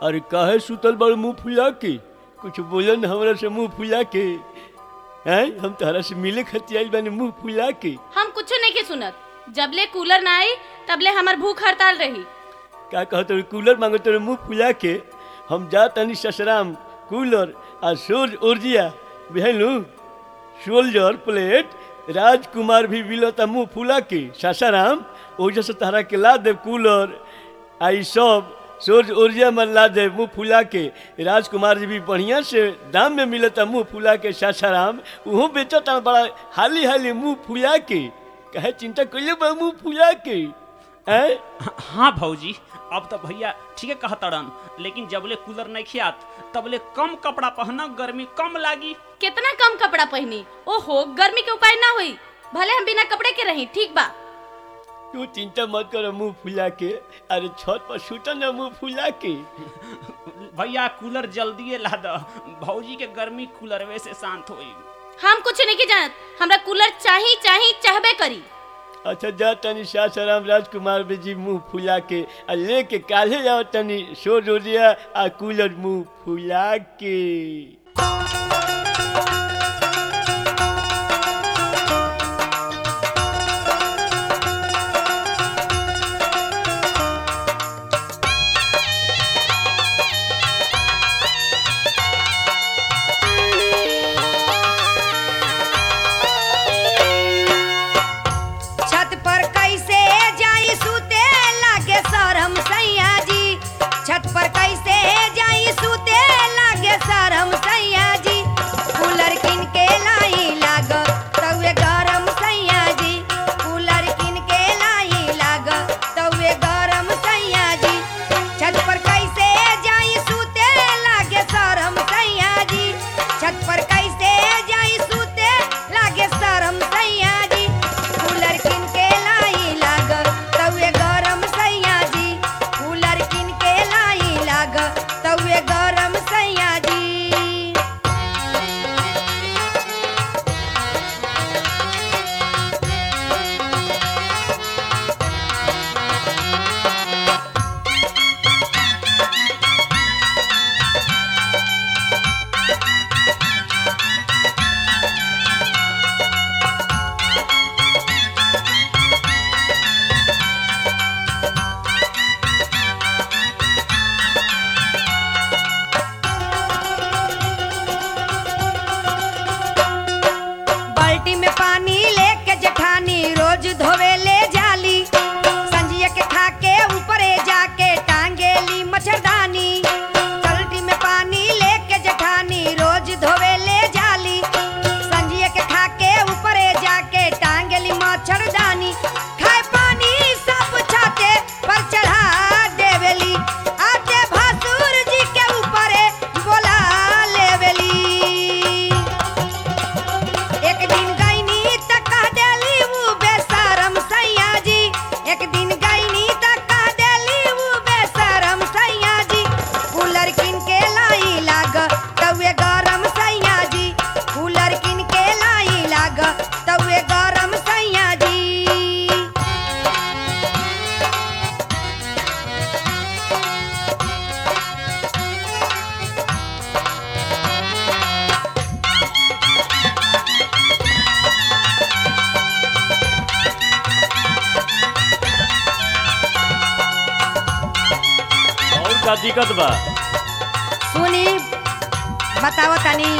अरे काहे सुतल बड़ मुँह फुला के? कुछ बोलन हमरा से मुँह फुला के? हैं हम तहरा से मिले खातिर आइल बानी मुँह फुला के। हम कुछ नहीं के सुनत, जबले कूलर ना आई तबले हमर भूख हड़ताल रही। का कहत कूलर मांगो तोरे मुँह फुला के? हम जा तनी ससराम कूलर आ सोज उर्जिया बुझलू सोल्जर प्लेट राजकुमार भी मिलता मुँह फुला के सासाराम ओजा से तहरा के ला दे कूलर आई सब सोज उर्जिया में ला दे मुँह फुला के। राजकुमार जी भी बढ़िया से दाम में मिलता मुँह फुला के सासाराम उहो बेचता बड़ा हाली हाली मुँह फुला के। कहे चिंता कइले बा मुँह फुला के? हाँ भौजी अब तो भैया ठीक है कहतड़न, लेकिन जबले कूलर नहीं खियात तबले कम कपड़ा पहना, गर्मी कम लागी। कितना कम कपड़ा पहनी? ओहो गर्मी के उपाय ना हुई, भले हम बिना कपड़े के रही। ठीक बा तू चिंता मत कर मुँह फुला के। अरे छत पर सुता ना मुँह फुला के। भैया कूलर जल्दी ला दो, भौजी के गर्मी कूलरवे से शांत होई। हम कुछ नहीं की जानत, हमरा कूलर चाही चाही चाहबे करी। अच्छा जा तनी सासाराम राजकुमार जी मुँह फुला के आ लेके काले जाओ तनी सो रोजिया आ कूलर मुँह फुला के। छत पर कैसे जाई सूते लागे शरम सैया जी, कूलर किन के लाई लाग तवे गरम सैया जी, कूलर किन के लाई लाग तवे गरम सैया जी। छत पर कैसे जाई सूते लागे शरम सैया जी, छत पर कैसे जाई सूते लागे शरम सैया जी, कूलर किन के लाई लाग तवे गरम सैया जी, कूलर किन के लाग तवे गरम सैया जी। बाल्टी में पानी लेके जेठानी रोज धोवे ले जाली, संजिया के खा के ऊपरे जाके टांगेली मच्छरदानी। बाल्टी में पानी लेके जेठानी रोज धोवे ले जाली, संजिया के खा के ऊपरे जाके टांगेली मच्छरदानी। खाए पानी सब छाते पर चढ़ा देवेली, आते भासुर जी के ऊपरे बोला लेवेली। एक दिन गईनी त कह देली वो बेशरम सैया जी, एक दिन गईनी त कह देली वो बेशरम सैया जी, कूलर किन के लाई लाग तवे गरम सैया जी, कूलर किन के लाई लाग तवे गरम सैया जी। और का दिक्कत बा? सुनी बताओ तनी।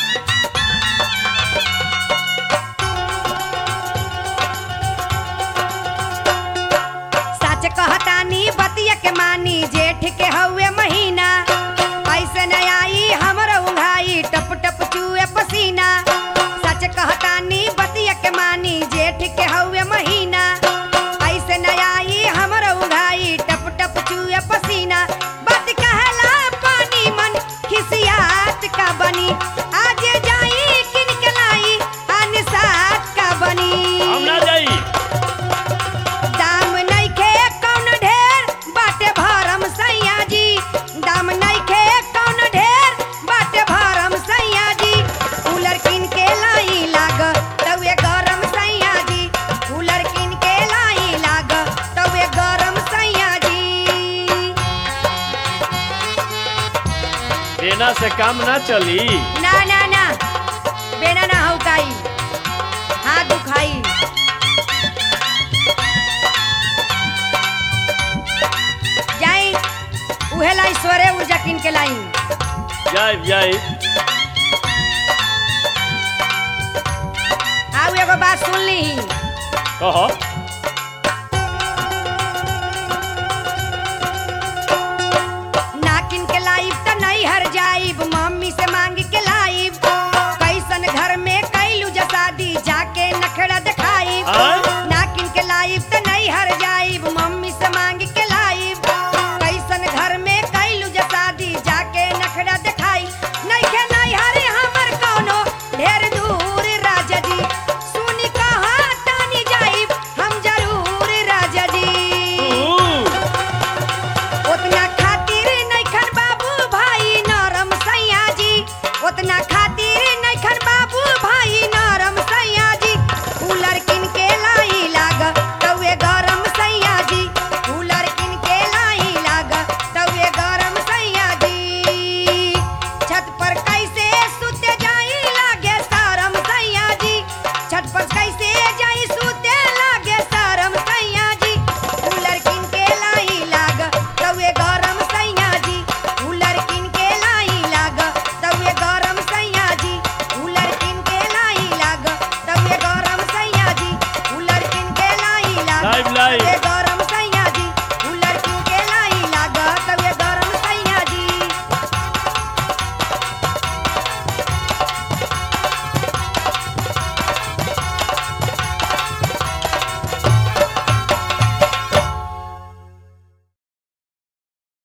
सच कहतानी बतिया के मानी, जेठ के हवे महीना ऐसे न आई हमर उंघाई टप टप चुए पसीना। सच कहतानी बतिया के मानी, जेठ के हवे महीना ऐसे न आई हमर उंघाई टप टप चुए पसीना। बात कहला पानी मन खिसियात का बनी, आज जाई किन के लाई अनसात का बनी। हम ना जाई। दाम नइखे कौन ढेर बाटे भरम सैया बेना से काम ना चली। ना ना ना बेना ना हौकाई, हाथ दुखाई। जाई उहे लाई स्वरे ऊर्जा किन के लाई। जाए आउ एगो बात सुन ली। कहो।